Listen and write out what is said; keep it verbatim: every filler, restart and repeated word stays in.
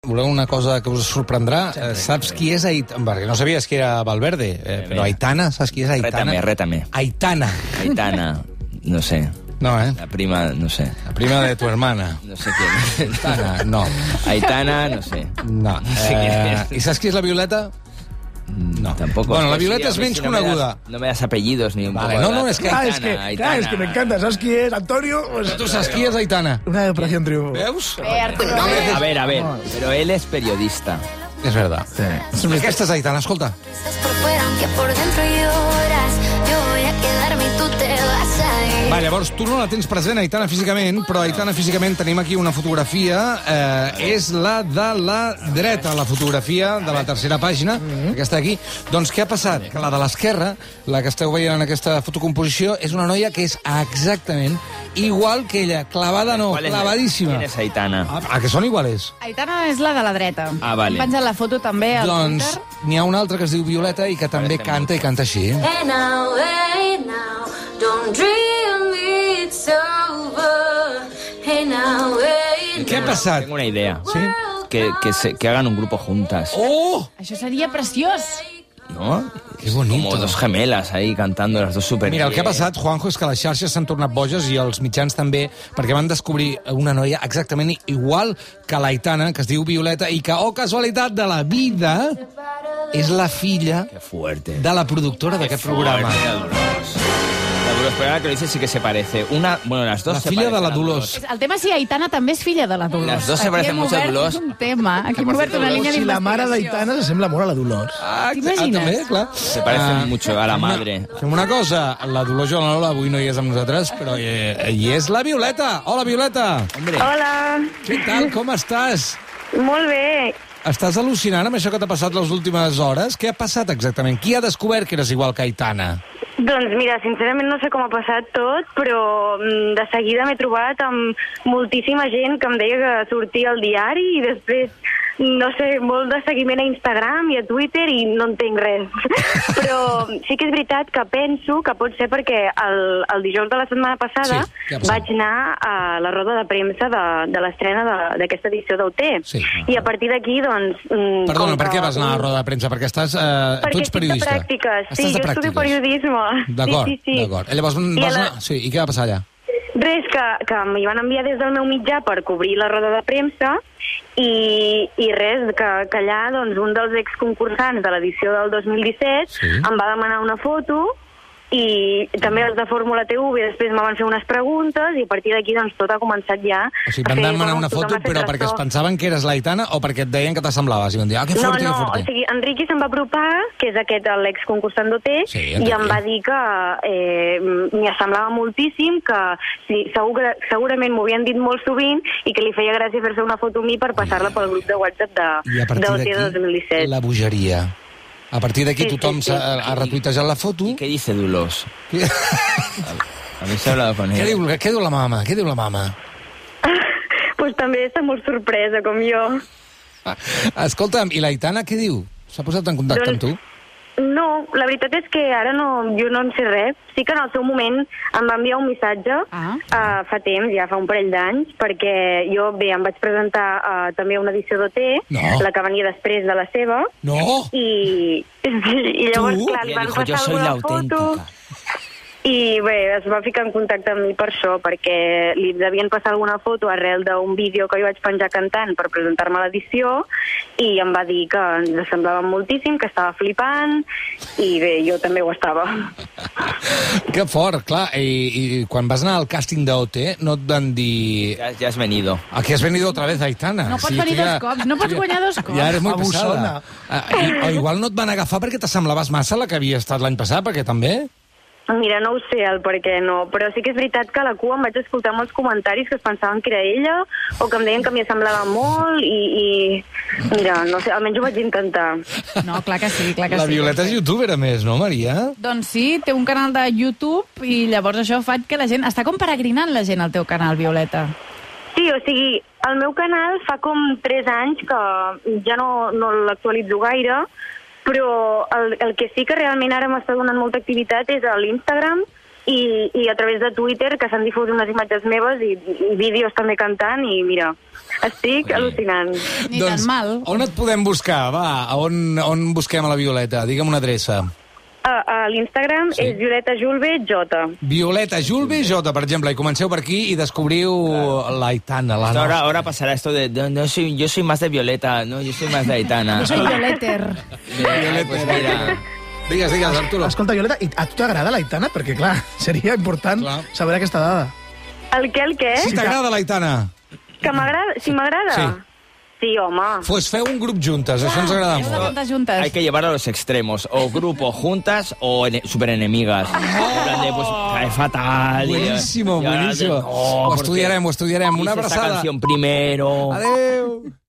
Voleu una cosa que us sorprendrà? Sí, sí, saps qui és Aitana? Perquè no sabies qui era Valverde, eh, però Aitana, saps qui és Aitana? Rétame, rétame. Aitana. Aitana, no sé. No, eh? La prima, no sé. La prima de tu hermana. No sé quién. Aitana, no. Aitana, no sé. No. No sé quién Eh, es. I saps qui és la Violeta? No. Tampoco. Bueno, la Pues Violeta sí, és a ver menys si no me coneguda. das- No me das apellidos ni un Vale, poco. no, de no, datos. es que- Ah, es que, Aitana, claro, es que me encanta. ¿Sabes quién es? Antonio. Pues, Tu saps qui és Aitana? una de Operación Triunfo. Veus? A ver, a ver, pero él es periodista. És verdad. Sí. Aquesta és Aitana, escolta. Por fuera, aunque por dentro lloras, yo voy a quedarme y tú te vas a ir. Va, llavors, tu no la tens present, Aitana, físicament, però Aitana, físicament, tenim aquí una fotografia. Eh, és la de la dreta, la fotografia de la tercera pàgina, aquesta d'aquí. Doncs què ha passat? Que la de l'esquerra, la que esteu veient en aquesta fotocomposició, és una noia que és exactament igual que ella. Clavada no, ¿Cuál es- clavadíssima. ¿Quién es Aitana? Ah, a que són iguales? Aitana és la de la dreta. Ah, vale. Hem penjat la foto també al Doncs Twitter. n'hi ha una altra que es diu Violeta i que també Parece canta i canta així. Hey now, hey now, don't dream it's over. Hey now, hey Què ha passat? Tengo una idea. Sí? Que, que, se, que hagan un grupo juntas. Oh! Això seria preciós. ¿No? Qué bonito. Como dos gemelas ahí cantando las dos super. Mira, el que ha passat, Juanjo, és que les xarxes s'han tornat boges i els mitjans també, perquè van descobrir una noia exactament igual que l'Aitana, que es diu Violeta, i que, oh, casualitat de la vida, és la filla Qué fuerte. de la productora d'aquest programa. Fuerte, la Dolors. La Dolors, pero ahora que lo dices sí que se parece. Una, bueno, las dos La se filla parecen de la a Dolors. El tema és si Aitana també és filla de la Dolors. Les dos se Aquí parecen hem mucho a obert Dolors. un tema. Aquí Que hem por obert cierto, una línia Si la mare d'investigació. d'Aitana s'assembla molt a la Dolors. Ah, T'imagines? ah, també, clar. Se parecen Ah, mucho a la madre. Fem una cosa, la Dolors Joanola avui no hi és amb nosaltres, però eh, hi és la Violeta. Hola, Violeta. Hombre, Hola, Què tal, com estàs? molt bé. Estàs al·lucinant amb això que t'ha passat les últimes hores? Què ha passat exactament? Qui ha descobert que eres igual que Aitana? Doncs mira, sincerament no sé com ha passat tot, però mm, de seguida m'he trobat amb moltíssima gent que em deia que sortia al diari i després, no sé, molt de seguiment a Instagram i a Twitter i no entenc res. Però sí que és veritat que penso que pot ser perquè el, el dijous de la setmana passada Sí, què ha passat? vaig anar a la roda de premsa de, de l'estrena de- d'aquesta edició d'O T. Sí. I a partir d'aquí, doncs... mm, Perdona, com per que què vas anar a la un- roda de premsa? Perquè estàs... Eh, tu Perquè ets estic de periodista. pràctiques, sí, Estàs de jo estudio pràctiques. periodisme. D'acord, sí, sí, sí. d'acord. I llavors I vas a la- anar... Sí, i què va passar allà? Res, que, que m'hi van enviar des del meu mitjà per cobrir la roda de premsa i, i res, que, que allà doncs, un dels exconcursants de l'edició del dos mil disset Sí. em va demanar una foto i també els de Fórmula T V després me van fer unes preguntes i a partir d'aquí doncs, tot ha començat ja. O sigui, a van fer, demanar bueno, una tothom foto, ha fet però perquè es ressò. pensaven que eres l'Aitana o perquè et deien que t'assemblaves? I van dir, ah, que No, forte, no, que o forte. sigui, Enriqui se'm va apropar, que és aquest l'exconcursant d'O T, Sí, i Enriqui. em va dir que eh, m'hi assemblava moltíssim, que sí, segur, que- segurament m'ho havien dit molt sovint i que li feia gràcia fer-se una foto a mi per passar-la pel grup de WhatsApp de, I a partir d'O T dos mil d'aquí, disset. la bogeria. A partir d'aquí Sí, sí, tothom sí. s'ha ha retuitejat la foto. ¿y qué dice Dulos? Què ¿Habéis hablado con ella? diu, què diu la mama? Què diu la mama? Pues també està molt sorpresa, com jo. Ah, escolta'm, i l'Aitana què diu? S'ha posat en contacte amb tu? No, la veritat és que ara no, jo no en sé res. Sí que en el seu moment em va enviar un missatge Ah. uh, fa temps, ja fa un parell d'anys, perquè jo, bé, em vaig presentar uh, també a una edició d'O T, No. la que venia després de la seva, No! i, i llavors, Tu? clar, li Ella van dijo, yo passar soy la alguna foto... auténtica. I bé, es va ficar en contacte amb mi per això, perquè li devien passar alguna foto arrel d'un vídeo que jo vaig penjar cantant per presentar-me a l'edició i em va dir que ens semblava moltíssim, que estava flipant i bé, jo també ho estava. Que fort, clar. I, i quan vas anar al càsting d'O T no et van dir... Ya, ya has venido. Aquí has venido otra vez, Aitana. No pots Sí, venir tu dos cops, no pots guanyar dos cops. Ja eres molt Abusona. pesada. Ah, i, o igual no et van agafar perquè t'assemblaves massa a la que havia estat l'any passat, perquè també... Mira, no ho sé el per què no, però sí que és veritat que a la cua em vaig escoltar molts comentaris que es pensaven que era ella o que em deien que m'hi assemblava molt i, i... Mira, no sé, almenys ho vaig intentar. No, clar que sí, clar que La sí. Violeta és youtuber, a més, no, Maria? Doncs sí, té un canal de YouTube i llavors això fa que la gent... Està com peregrinant la gent al teu canal, Violeta. Sí, o sigui, el meu canal fa com tres anys que ja no, no l'actualitzo gaire, però el, el que sí que realment ara m'està donant molta activitat és a l'Instagram i, i a través de Twitter, que s'han difós unes imatges meves i, i vídeos també cantant, i mira, estic Ui. al·lucinant. Ni tan mal. On et podem buscar? Va, on, on busquem a la Violeta? Digue'm una adreça. A, a l'Instagram Sí. és Violeta Julve J. Violeta Julve J, per exemple, i comenceu per aquí i descobriu l'Aitana, la Ahora, nostra. ahora pasará esto de, de- no soy, yo soy más de Violeta, no, yo soy más de Aitana. Jo soy Violeter. Violeta, pues mira. Digues, digues, Arturo. Escolta, Violeta, i a tu t'agrada l'Aitana? Perquè, clar, seria important Clar. saber aquesta dada. El què, el què? Si t'agrada l'Aitana, Que m'agrada? Si m'agrada? Sí. Sí, home. pues feu un grup juntes, això ens agrada Heu de molt. cantar juntes. Hay que llevarlo a los extremos, o grupo juntas o ene- superenemigas. En plan de, pues, cae fatal. y- Buenísimo, y ahora de- buenísimo. no, Ho porque estudiarem, ho estudiarem. Una hice esta abraçada. canción primero. Adéu.